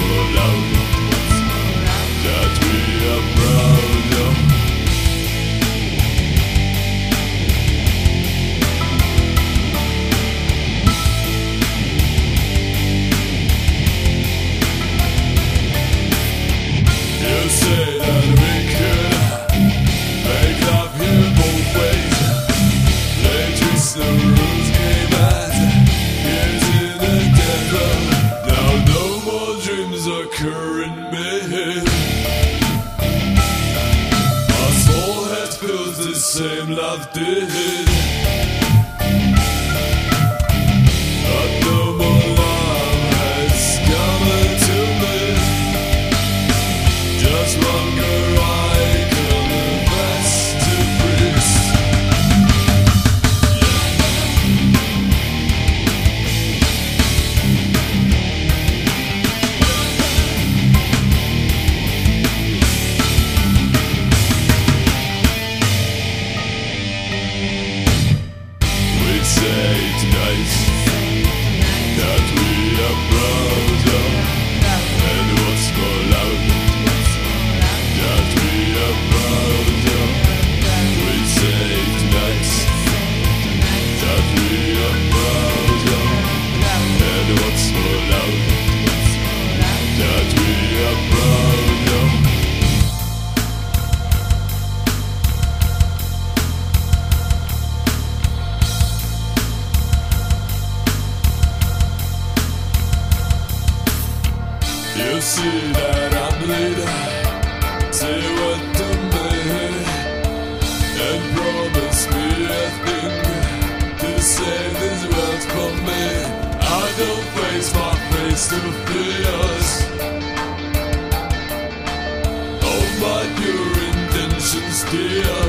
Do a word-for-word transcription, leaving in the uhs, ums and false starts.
more love that we are proud of. You say that we could make love here both ways. They twist the rules, game as here's in the devil. Now no more dreams occur in me. My soul head feels the same love did. But no more love has come into me. Just longer I confess to priest. We'd say tonight that we are proud of, and what's more loud that we are proud of. We'd say tonight that we are proud of, and what's more loud that we are proud of. You see that I'm bleeding. Say what to me and promise me a thing to save this world from me. I don't face my face to fears. All my pure intentions dear.